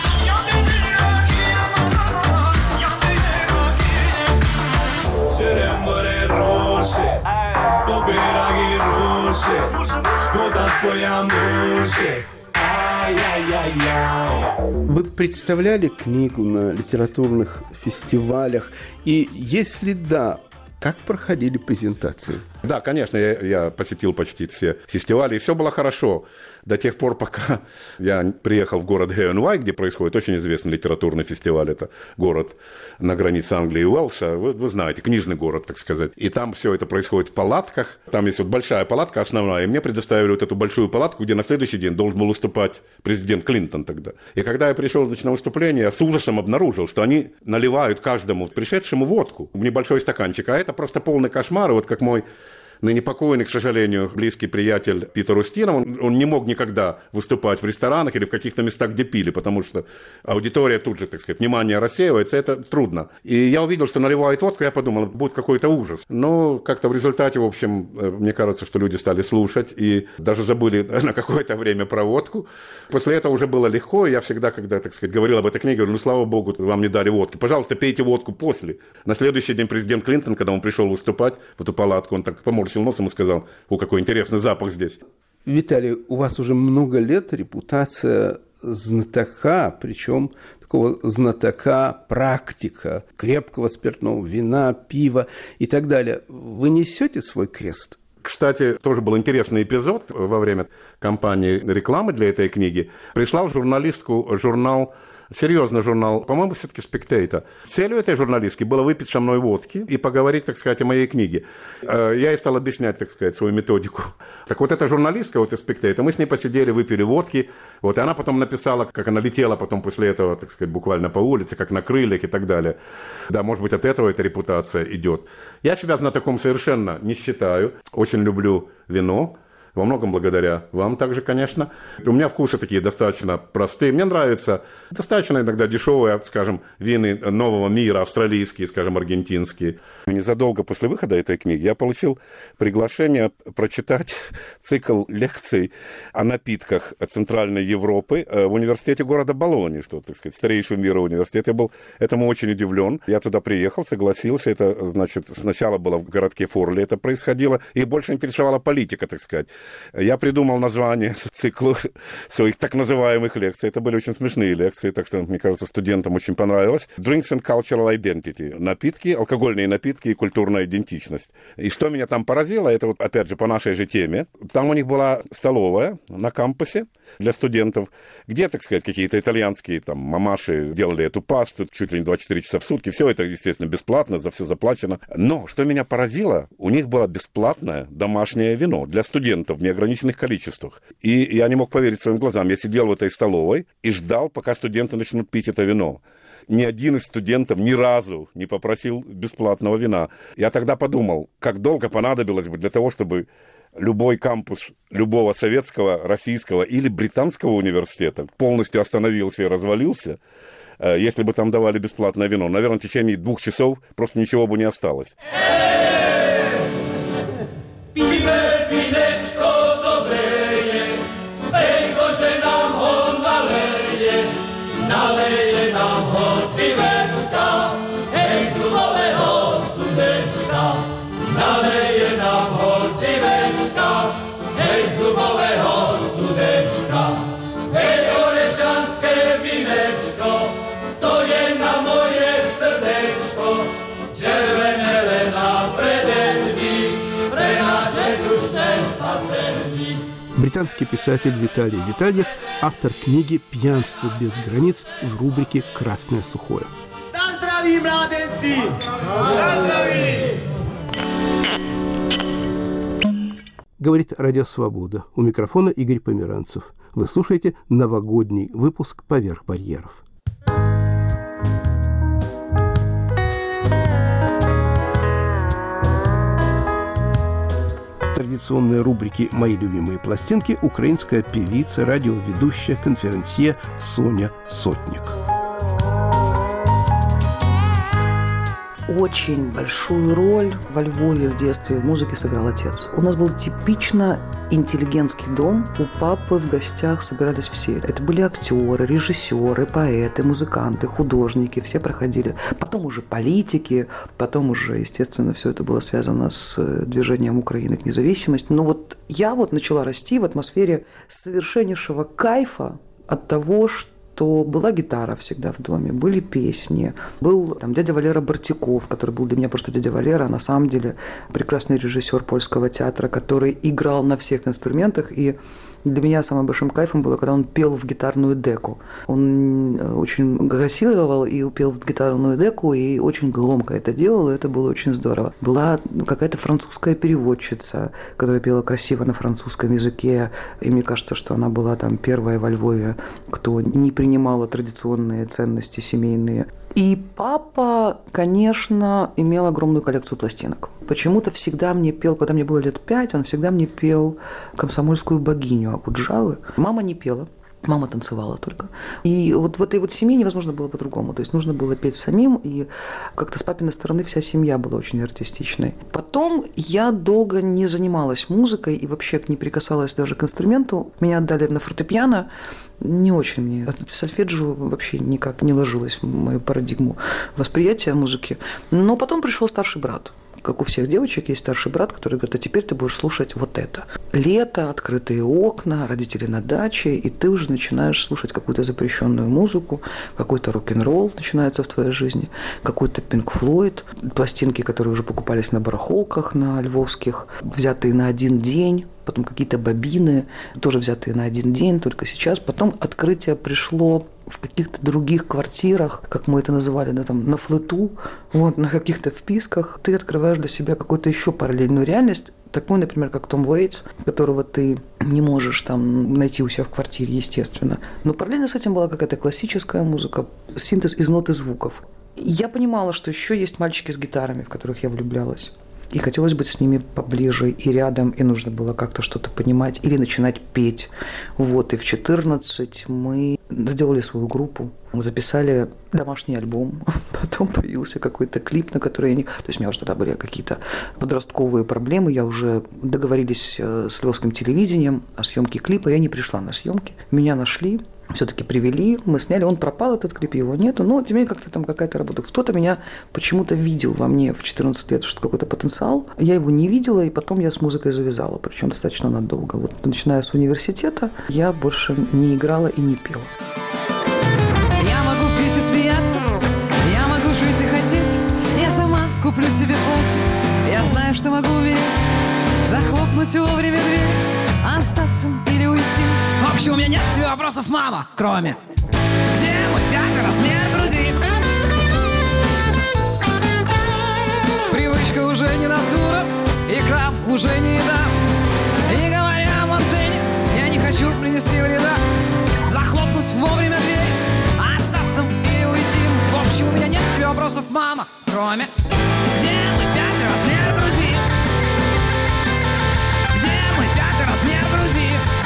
Speaker 1: Вы представляли книгу на литературных фестивалях? И если да, как проходили презентации?
Speaker 4: Да, конечно, я посетил почти все фестивали, и все было хорошо до тех пор, пока я приехал в город Хэйонвай, где происходит очень известный литературный фестиваль. Это город на границе Англии и Уэльса. Вы знаете, книжный город, так сказать. И там все это происходит в палатках. Там есть вот большая палатка основная, и мне предоставили вот эту большую палатку, где на следующий день должен был выступать президент Клинтон тогда. И когда я пришел, значит, на выступление, я с ужасом обнаружил, что они наливают каждому пришедшему водку в небольшой стаканчик. А это просто полный кошмар. И вот как мой ныне покойный, к сожалению, близкий приятель Питер Устинов, он не мог никогда выступать в ресторанах или в каких-то местах, где пили, потому что аудитория тут же, так сказать, внимание рассеивается, это трудно. И я увидел, что наливают водку, я подумал, будет какой-то ужас. Но как-то в результате, в общем, мне кажется, что люди стали слушать и даже забыли на какое-то время про водку. После этого уже было легко, и я всегда, когда, так сказать, говорил об этой книге, говорю, ну, слава богу, вам не дали водки. Пожалуйста, пейте водку после. На следующий день президент Клинтон, когда он пришел выступать в эту палатку, он так поморщил носом и сказал, какой интересный запах здесь.
Speaker 1: Виталий, у вас уже много лет репутация знатока, причем такого знатока, практика, крепкого спиртного, вина, пива и так далее. Вы несете свой крест?
Speaker 4: Кстати, тоже был интересный эпизод во время кампании рекламы для этой книги. Прислал журналистку журнал, серьезный журнал, по-моему, все-таки «Спектейтор». Целью этой журналистки было выпить со мной водки и поговорить, так сказать, о моей книге. Я ей стал объяснять, так сказать, свою методику. Так вот, эта журналистка, вот из «Спектейтор», мы с ней посидели, выпили водки, вот, и она потом написала, как она летела потом после этого, так сказать, буквально по улице, как на крыльях и так далее. Да, может быть, от этого эта репутация идет. Я себя знатоком совершенно не считаю, очень люблю вино. Во многом благодаря вам также, конечно. У меня вкусы такие достаточно простые. Мне нравятся достаточно иногда дешевые, скажем, вины нового мира, австралийские, скажем, аргентинские. Незадолго после выхода этой книги я получил приглашение прочитать цикл лекций о напитках Центральной Европы в университете города Болоньи, что, так сказать, старейший мира университет. Я был этому очень удивлен. Я туда приехал, согласился. Это, значит, сначала было в городке Форли это происходило, и больше интересовала политика, так сказать. Я придумал название циклу своих так называемых лекций. Это были очень смешные лекции, так что, мне кажется, студентам очень понравилось. Drinks and Cultural Identity. Напитки, алкогольные напитки и культурная идентичность. И что меня там поразило, это вот, опять же, по нашей же теме. Там у них была столовая на кампусе для студентов, где, так сказать, какие-то итальянские там мамаши делали эту пасту чуть ли не 24 часа в сутки. Все это, естественно, бесплатно, за все заплачено. Но, что меня поразило, у них было бесплатное домашнее вино для студентов в неограниченных количествах. И я не мог поверить своим глазам. Я сидел в этой столовой и ждал, пока студенты начнут пить это вино. Ни один из студентов ни разу не попросил бесплатного вина. Я тогда подумал, как долго понадобилось бы для того, чтобы любой кампус любого советского, российского или британского университета полностью остановился и развалился, если бы там давали бесплатное вино. Наверное, в течение 2 часов просто ничего бы не осталось.
Speaker 3: Naleje nam horcivečka, hej z dubového sudečka. Naleje nam horcivečka, hej z dubového sudečka. Hej orešanské vinečko, to je na moje srdečko. Červené lena predenví, pre naše dušné spasení.
Speaker 1: Британский писатель Виталий Витальев, автор книги «Пьянство без границ» в рубрике «Красное сухое». Говорит Радио Свобода. У микрофона Игорь Померанцев. Вы слушаете новогодний выпуск «Поверх барьеров». В традиционной рубрике «Мои любимые пластинки» украинская певица, радиоведущая, конферансье Соня Сотник.
Speaker 6: очень большую роль во Львове в детстве в музыке сыграл отец. У нас был типично интеллигентский дом. У папы в гостях собирались все. Это были актеры, режиссеры, поэты, музыканты, художники. Все проходили. Потом уже политики, потом уже, естественно, все это было связано с движением Украины к независимости. Но вот я вот начала расти в атмосфере совершеннейшего кайфа от того, что была гитара всегда в доме, были песни. Был там дядя Валера Бортяков, который был для меня просто дядя Валера, а на самом деле прекрасный режиссер польского театра, который играл на всех инструментах. И для меня самым большим кайфом было, когда он пел в гитарную деку. Он очень грассировал и пел в гитарную деку, и очень громко это делал, и это было очень здорово. Была какая-то французская переводчица, которая пела красиво на французском языке, и мне кажется, что она была там первая во Львове, кто не принимала традиционные ценности семейные. И папа, конечно, имел огромную коллекцию пластинок. Почему-то всегда мне пел, когда мне было лет 5, он всегда мне пел «Комсомольскую богиню» Акуджавы. Мама не пела. Мама танцевала только. И вот в этой вот семье невозможно было по-другому. То есть нужно было петь самим, и как-то с папиной стороны вся семья была очень артистичной. Потом я долго не занималась музыкой и вообще не прикасалась даже к инструменту. Меня отдали на фортепиано. Не очень мне. Сольфеджио вообще никак не ложилось в мою парадигму восприятия музыки. Но потом пришел старший брат. Как у всех девочек есть старший брат, который говорит: а теперь ты будешь слушать вот это. Лето, открытые окна, родители на даче, и ты уже начинаешь слушать какую-то запрещенную музыку, какой-то рок-н-ролл начинается в твоей жизни, какой-то Pink Floyd, пластинки, которые уже покупались на барахолках, на львовских, взятые на один день, потом какие-то бобины, тоже взятые на один день, только сейчас. Потом открытие пришло в каких-то других квартирах, как мы это называли, да, там, на флету, вот, на каких-то вписках. Ты открываешь для себя какую-то еще параллельную реальность, такой, например, как Том Уэйтс, которого ты не можешь там найти у себя в квартире, естественно. Но параллельно с этим была какая-то классическая музыка, синтез из нот и звуков. Я понимала, что еще есть мальчики с гитарами, в которых я влюблялась. И хотелось быть с ними поближе и рядом, и нужно было как-то что-то понимать или начинать петь. Вот, и в 14 мы сделали свою группу, записали домашний альбом, потом появился какой-то клип, на который я не... То есть у меня уже тогда были какие-то подростковые проблемы, я уже договорились с львовским телевидением о съемке клипа, я не пришла на съемки, меня нашли, все-таки привели, мы сняли, он пропал, этот клип, его нету, но тем не менее как-то там какая-то работа. Кто-то меня почему-то видел во мне в 14 лет, что какой-то потенциал, я его не видела, и потом я с музыкой завязала, причем достаточно надолго. Вот начиная с университета я больше не играла и не пела.
Speaker 7: Я могу петь и смеяться, я могу жить и хотеть, я сама куплю себе платье, я знаю, что могу умереть, захлопнуть вовремя дверь, остаться или уйти. В общем, у меня нет тебе вопросов, мама, кроме: где мой 5 размер груди? Привычка уже не натура, икра уже не еда. И говоря об антенне, я не хочу принести вреда. Захлопнуть вовремя дверь, остаться или уйти. В общем, у меня нет тебе вопросов, мама, кроме: где мой 5 размер груди? Где мой 5 размер груди?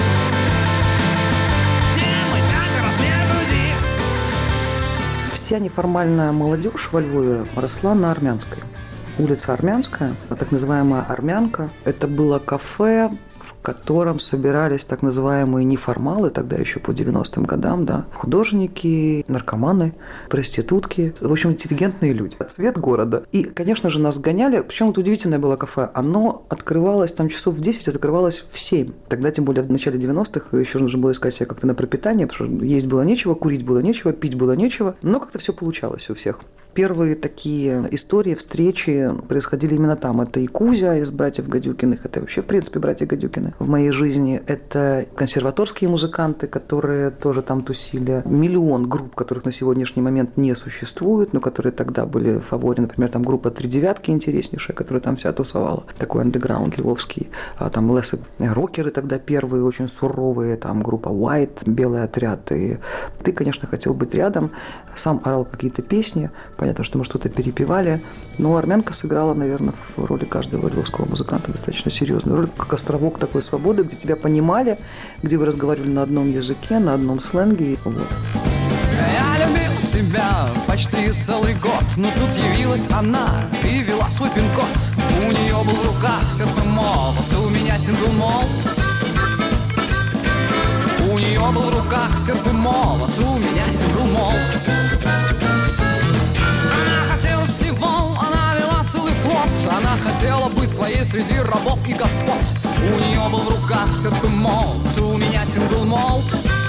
Speaker 7: Где мой 5 размер груди?
Speaker 6: Вся неформальная молодежь во Львове росла на Армянской. Улица Армянская, так называемая Армянка, это было кафе, в котором собирались так называемые неформалы, тогда еще по 90-м годам, да, художники, наркоманы, проститутки, в общем, интеллигентные люди. Цвет города. И, конечно же, нас гоняли, причем это удивительное было кафе, оно открывалось там часов в 10, а закрывалось в 7. Тогда, тем более, в начале 90-х еще нужно было искать себе как-то на пропитание, потому что есть было нечего, курить было нечего, пить было нечего, но как-то все получалось у всех. Первые такие истории, встречи происходили именно там. Это и Кузя из «Братьев Гадюкиных», это вообще, в принципе, «Братья Гадюкины» в моей жизни. Это консерваторские музыканты, которые тоже там тусили. Миллион групп, которых на сегодняшний момент не существует, но которые тогда были в фаворе. Например, там группа «Три девятки» интереснейшая, которая там вся тусовала. Такой андеграунд львовский. Там лесы рокеры тогда первые, очень суровые. Там группа «White», «Белый отряд». И ты, конечно, хотел быть рядом. Сам орал какие-то песни. Понятно, что мы что-то перепевали, но армянка сыграла, наверное, в роли каждого львовского музыканта достаточно серьезную роль, как островок такой свободы, где тебя понимали, где вы разговаривали на одном языке, на одном сленге. Вот.
Speaker 7: Я любил тебя почти целый год. Но тут явилась она и вела свой пин-код. У нее был в руках серп и молот, у меня сингл-молот. У нее был в руках серп и молот, у меня сингл-молот. Она хотела всего, она вела целый флот. Она хотела быть своей среди рабов и господ. У нее был в руках серп и молот, у меня сингл-молот.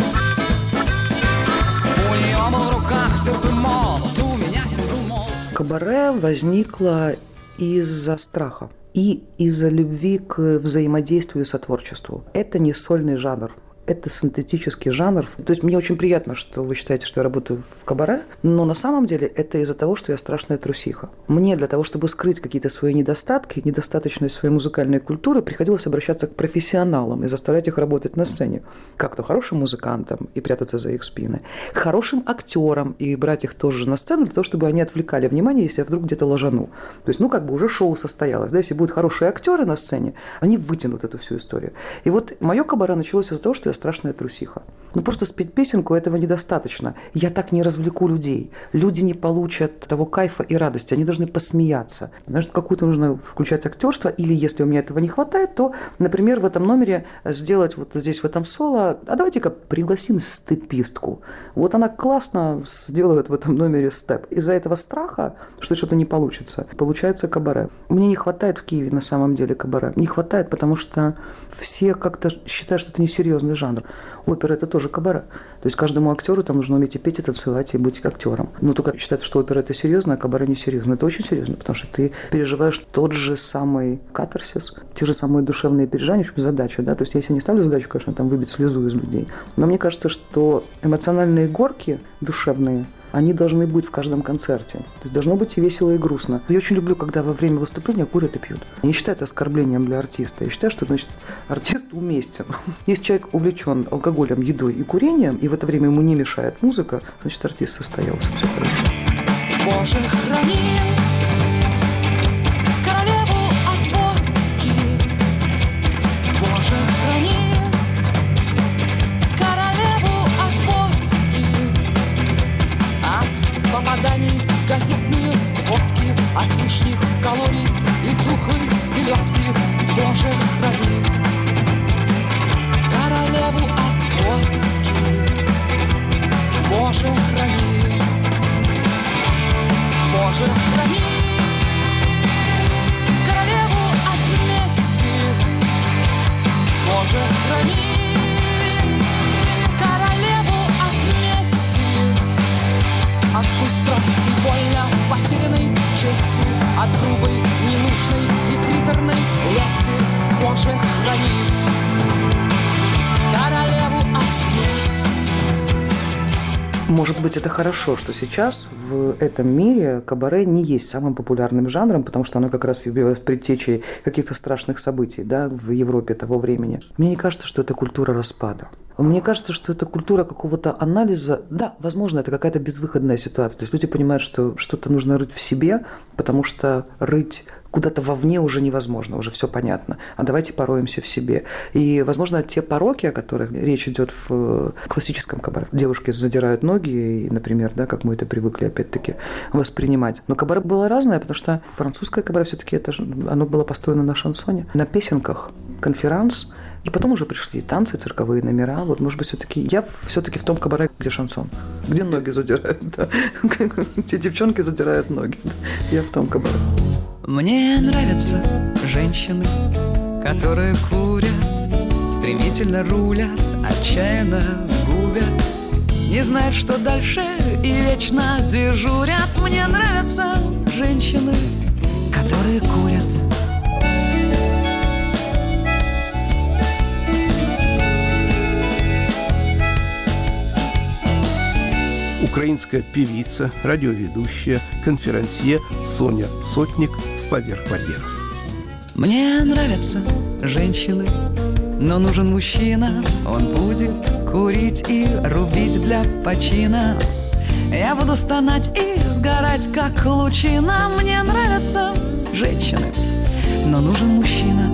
Speaker 7: У нее был в руках серп и молот, у меня сингл-молот.
Speaker 6: Кабаре возникло из-за страха и из-за любви к взаимодействию и сотворчеству. Это не сольный жанр. Это синтетический жанр. То есть мне очень приятно, что вы считаете, что я работаю в кабаре, но на самом деле это из-за того, что я страшная трусиха. Мне для того, чтобы скрыть какие-то свои недостатки, недостаточность своей музыкальной культуры, приходилось обращаться к профессионалам и заставлять их работать на сцене. Как-то хорошим музыкантам и прятаться за их спины, хорошим актерам и брать их тоже на сцену для того, чтобы они отвлекали внимание, если я вдруг где-то ложану. То есть, как бы уже шоу состоялось. Да? Если будут хорошие актеры на сцене, они вытянут эту всю историю. И вот мое кабаре началось из-за того, что я страшная трусиха. Просто спеть песенку этого недостаточно. Я так не развлеку людей. Люди не получат того кайфа и радости. Они должны посмеяться. Значит, какую-то нужно включать актерство. Или если у меня этого не хватает, то, например, в этом номере сделать вот здесь в этом соло, а давайте-ка пригласим степистку. Вот она классно сделает в этом номере степ. Из-за этого страха, что что-то не получится, получается кабаре. Мне не хватает в Киеве на самом деле кабаре. Не хватает, потому что все как-то считают, что это несерьезный жанр. Опера – это тоже кабаре. То есть каждому актеру там нужно уметь и петь, и танцевать, и быть актером. Но только считается, что опера – это серьезно, а кабаре – несерьезно. Это очень серьезно, потому что ты переживаешь тот же самый катарсис, те же самые душевные переживания, в общем, задача. Да? То есть я себе не ставлю задачу, конечно, там выбить слезу из людей. Но мне кажется, что эмоциональные горки душевные, они должны быть в каждом концерте. То есть должно быть и весело, и грустно. Я очень люблю, когда во время выступления курят и пьют. Я не считаю это оскорблением для артиста. Я считаю, что, значит, артист уместен. Если человек увлечен алкоголем, едой и курением, и в это время ему не мешает музыка, значит, артист состоялся. Все хорошо.
Speaker 7: Боже, храни королеву от водки. Боже, храни королеву от водки. От попаданий в газетные сводки, от лишних калорий и тухлой селедки. Боже, храни королеву от водки. Боже, храни. Боже, храни королеву от мести. Боже, храни королеву от мести. От быстро и больно потерянной чести, от грубой, ненужной и приторной лести. Боже, храни королеву от мести.
Speaker 6: Может быть, это хорошо, что сейчас в этом мире кабаре не есть самым популярным жанром, потому что оно как раз явилось предтечей каких-то страшных событий, да, в Европе того времени. Мне не кажется, что это культура распада. Мне кажется, что это культура какого-то анализа. Да, возможно, это какая-то безвыходная ситуация. То есть люди понимают, что что-то нужно рыть в себе, потому что рыть куда-то вовне уже невозможно, уже все понятно. А давайте пороемся в себе. И, возможно, те пороки, о которых речь идет в классическом кабаре. Девушки задирают ноги, например, да, как мы это привыкли, опять-таки, воспринимать. Но кабаре было разное, потому что французское кабаре все-таки оно было построено на шансоне, на песенках, конферанс. И потом уже пришли танцы, цирковые номера. Вот, может быть, я все-таки в том кабаре, где шансон, где ноги задирают. Да. Те девчонки задирают ноги. Я в том кабаре.
Speaker 7: Мне нравятся женщины, которые курят, стремительно рулят, отчаянно губят, не знают, что дальше, и вечно дежурят. Мне нравятся женщины, которые курят.
Speaker 1: Украинская певица, радиоведущая, конферансье Соня Сотник в «Поверх барьеров».
Speaker 7: Мне нравятся женщины, но нужен мужчина. Он будет курить и рубить для почина. Я буду стонать и сгорать, как лучина. Мне нравятся женщины, но нужен мужчина.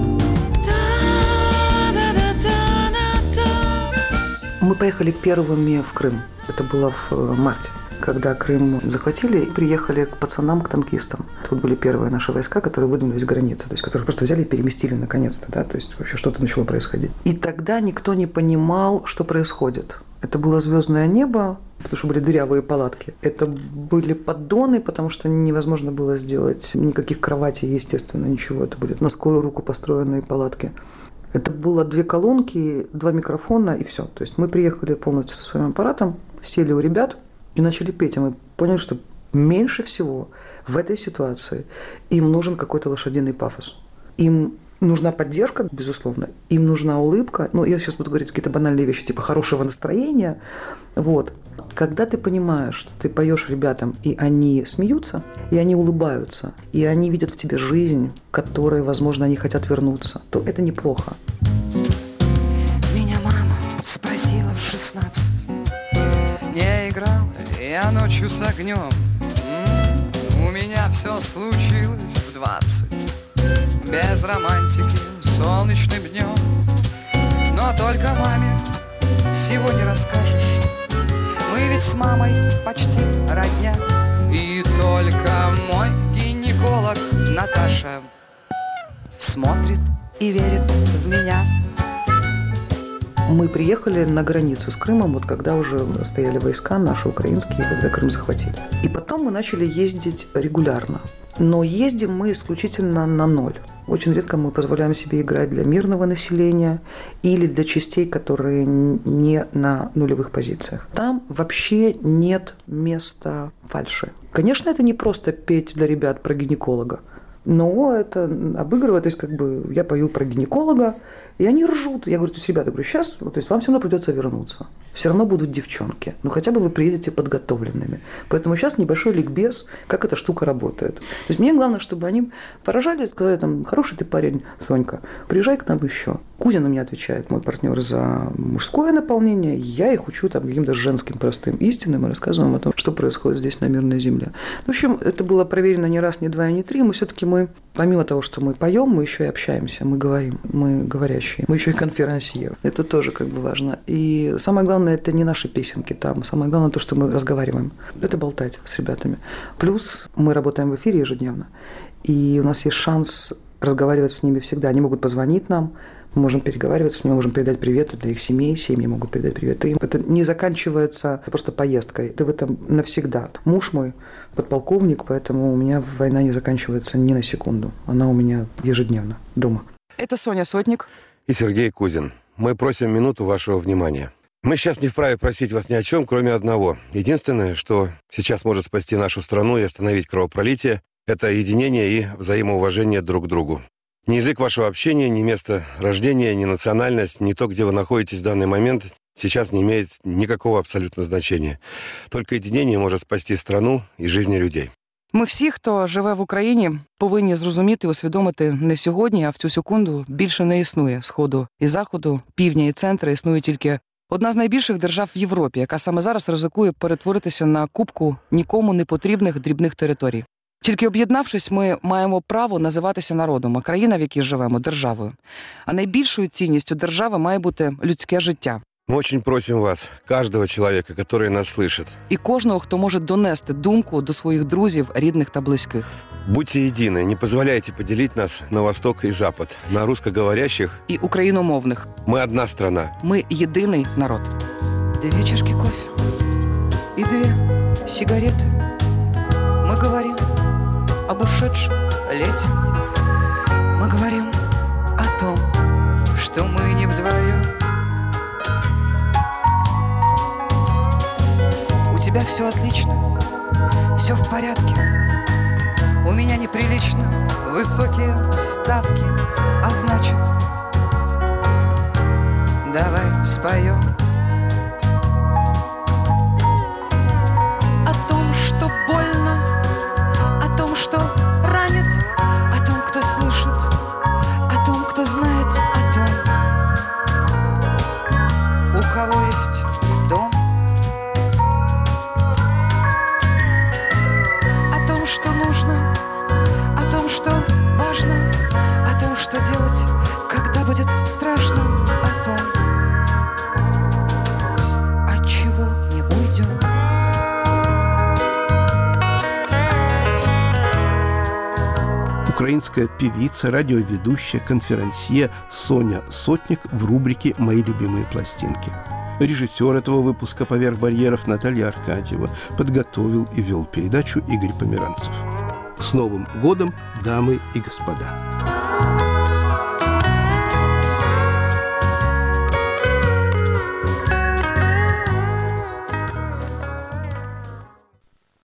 Speaker 6: Мы поехали первыми в Крым. Это было в марте. когда Крым захватили, приехали к пацанам, к танкистам. Это были первые наши войска, которые выдвинулись с границы, то есть которые просто взяли и переместили наконец-то, да, то есть вообще что-то начало происходить. И тогда никто не понимал, что происходит. Это было звездное небо, потому что были дырявые палатки. Это были поддоны, потому что невозможно было сделать никаких кроватей, естественно, ничего. Это были на скорую руку построенные палатки. Это было 2 колонки, 2 микрофона и все. То есть мы приехали полностью со своим аппаратом, сели у ребят и начали петь. И мы поняли, что меньше всего в этой ситуации им нужен какой-то лошадиный пафос. Им нужна поддержка, безусловно, им нужна улыбка. Ну, я сейчас буду говорить какие-то банальные вещи, типа хорошего настроения. Вот. Когда ты понимаешь, что ты поешь ребятам, и они смеются, и они улыбаются, и они видят в тебе жизнь, к которой, возможно, они хотят вернуться, то это неплохо.
Speaker 7: Меня мама спросила в 16, не играл я ночью с огнем. У меня все случилось в 20. Без романтики, солнечным днем. Но только маме всего не расскажешь. Мы ведь с мамой почти родня. И только мой гинеколог Наташа смотрит и верит в меня.
Speaker 6: Мы приехали на границу с Крымом, вот когда уже стояли войска наши украинские, когда Крым захватили. И потом мы начали ездить регулярно. Но ездим мы исключительно на ноль. Очень редко мы позволяем себе играть для мирного населения или для частей, которые не на нулевых позициях. Там вообще нет места фальши. Конечно, это не просто петь для ребят про гинеколога, но это обыгрывает, то есть как бы я пою про гинеколога, и они ржут. Я говорю, то есть, ребята, говорю, сейчас, то есть вам все равно придется вернуться. Все равно будут девчонки. Но хотя бы вы приедете подготовленными. Поэтому сейчас небольшой ликбез, как эта штука работает. То есть мне главное, чтобы они поражали, сказали, там, хороший ты парень, Сонька, приезжай к нам еще. Кузин у меня отвечает, мой партнер, за мужское наполнение. Я их учу там каким-то женским простым истинам и рассказываем о том, что происходит здесь на мирной земле. В общем, это было проверено не раз, не два и не три. Мы все-таки помимо того, что мы поем, мы еще и общаемся, мы говорим, мы говорящие, мы еще и конферансье. Это тоже как бы важно. И самое главное, это не наши песенки там, самое главное то, что мы разговариваем. Это болтать с ребятами. Плюс мы работаем в эфире ежедневно, и у нас есть шанс разговаривать с ними всегда. Они могут позвонить нам, мы можем переговариваться с ними, можем передать привет для их семей, семьи могут передать привет им. Это не заканчивается просто поездкой, ты в этом навсегда. Муж мой подполковник, поэтому у меня война не заканчивается ни на секунду. Она у меня ежедневно дома.
Speaker 7: Это Соня Сотник
Speaker 8: и Сергей Кузин. Мы просим минуту вашего внимания. Мы сейчас не вправе просить вас ни о чем, кроме одного. Единственное, что сейчас может спасти нашу страну и остановить кровопролитие, это единение и взаимоуважение друг к другу. Ни язык вашего общения, ни место рождения, ни национальность, ни то, где вы находитесь в данный момент, сейчас не имеет никакого абсолютно значения. Только единение може спасти страну і життя людей.
Speaker 7: Ми всі, хто живе в Україні, повинні зрозуміти і усвідомити не сьогодні, а в цю секунду більше не існує Сходу і Заходу, Півдня і Центра. Існує тільки одна з найбільших держав в Європі, яка саме зараз ризикує перетворитися на купку нікому не потрібних дрібних територій. Тільки об'єднавшись, ми маємо право називатися народом, а країна, в якій живемо, державою. А найбільшою цінністю держави має бути людське життя.
Speaker 8: Мы очень просим вас, каждого человека, который нас слышит.
Speaker 7: І кожного, хто може донести думку до своїх друзів, рідних та близьких.
Speaker 8: Будьте едины, не позволяйте поделить нас на восток и запад, на русскоговорящих
Speaker 7: І україномовних.
Speaker 8: мы одна страна.
Speaker 7: Ми єдиний народ. 2 чашки кофе и 2 сигареты. Мы говорим об ушедшем лете. Мы говорим о том, что мы не вдвоем. У тебя все отлично, все в порядке. У меня неприлично высокие ставки. А значит, давай споем о том, что больно, о том, что ранит, о том, кто слышит, о том, кто знает, о том, у кого есть дом, о том, что нужно, о том, что важно, о том, что делать, когда будет страшно, о том, от чего не уйдем.
Speaker 1: украинская певица, радиоведущая, конферансье Соня Сотник в рубрике «Мои любимые пластинки». Режиссер этого выпуска «Поверх барьеров» Наталья Аркадьева. Подготовил и вел передачу Игорь Померанцев. С Новым годом, дамы и господа!